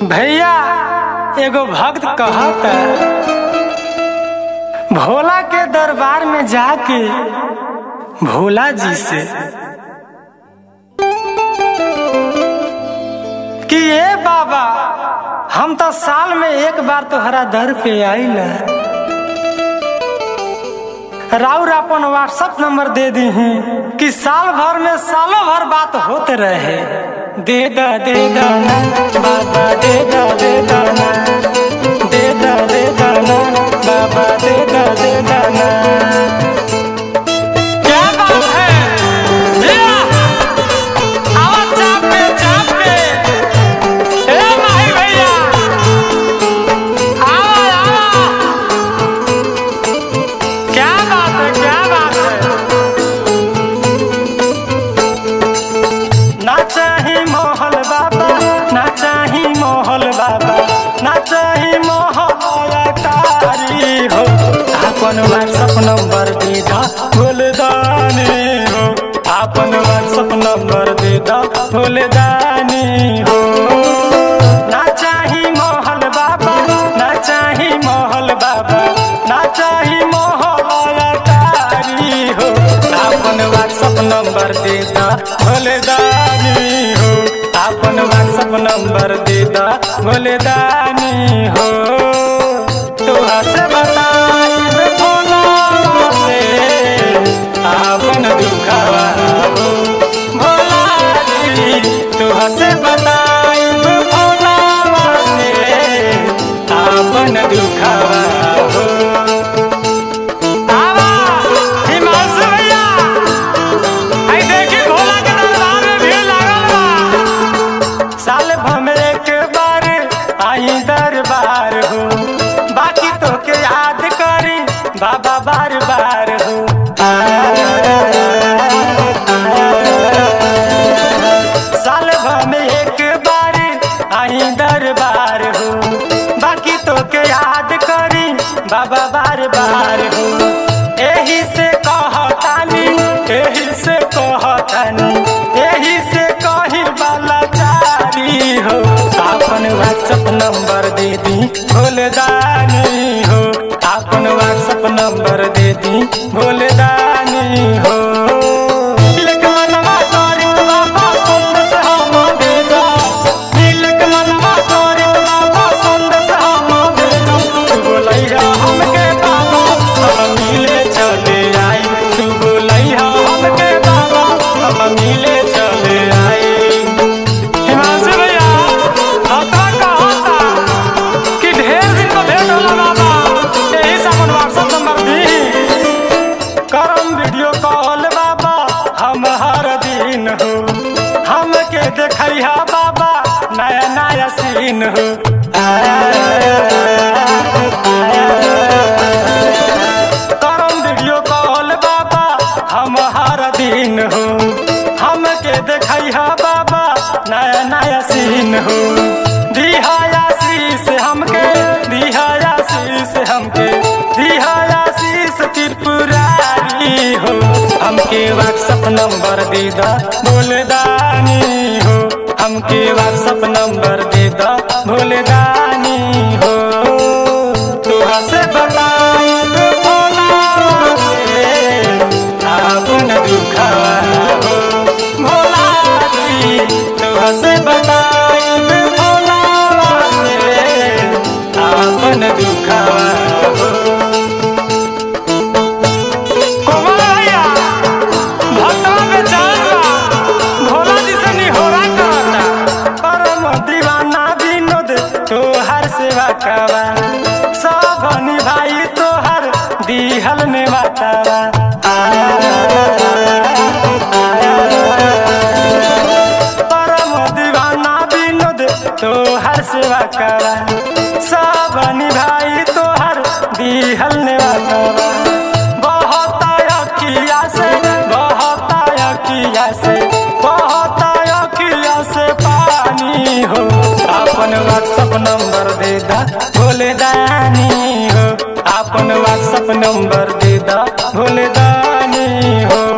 भैया एगो भक्त कहत भोला के दरबार में जाके भोला जी से कि ये बाबा हम तो साल में एक बार तोहरा दर पे आइला, राउर अपन व्हाट्सएप नंबर दे दी कि साल भर में सालों भर बात होते रहे। दे दा ना बाबा, दे दा ना, दे दा ना बाबा, दे दा ना। क्या बात है आवाज चाप पे ए माही भैया आवा क्या बात है ना चाही मोहल बाबा, ना चाही मोहल बाबा, ना चाही मोहल तारी हो। अपन व्हाट्सएप नंबर दे दा भोलेदानी हो, अपन व्हाट्सएप नंबर दे दा भोलेदानी हो। ना चाही मोहल बाबा, ना चाही मोहल बाबा, ना चाही मोहल तारी हो। अपन व्हाट्सएप नंबर दे दा भोलेदानी हो, अपन व्हाट्सएप नंबर दे दा भोलेदानी हो। तोहा से बताई भोला से अपन दुखवा हो भोला जी, तोहा से बताई भोला से अपन दुखवा हो। साल भर में एक बार आई दरबार हो, बाकी तो के याद करी बाबा बार बार हो। साल भर में एक बार आई दरबार हो, बाकी तो के याद करी बाबा बार बार हो। एही से कहतानी, एही से कहतानी, एही से कही वाला हो। अपन व्हाट्सएप नंबर दे दी भोलेदानी हो, अपन व्हाट्सएप नंबर दे दी भोलेदानी हो। हमके देखैया बाबा नया नया सीन हो। करम वीडियो कॉल बाबा हम हर दिन हो, हमके देखैया बाबा नया नया सीन हो। दिहाया शीश हमके, दिहाया शीश हमके, दिहाया शीश त्रिपुरारी हो। हमके व्हाट्सएप नंबर दे दा भोलेदानी हो, हमके व्हाट्सएप नंबर दे दा भोलेदानी हो। तोहा से बताई भोला से अपन दुखवा हो भोला जी, तोहा से बताई भोला से अपन दुखवा हो। तोहर सेवा कवा सब निभाई तोहर दिहल में बतावा। परम दीवाना विनोद तोहर सेवा कवा सब निभाई तोहर दिहल में बतावा। बहुत अखिया से, बहुत अखिया से, बहुत अखिया से पानी हो। अपन व्हाट्सएप नंबर दे दा भोलेदानी हो, अपन व्हाट्सएप नंबर दे दा भोलेदानी हो।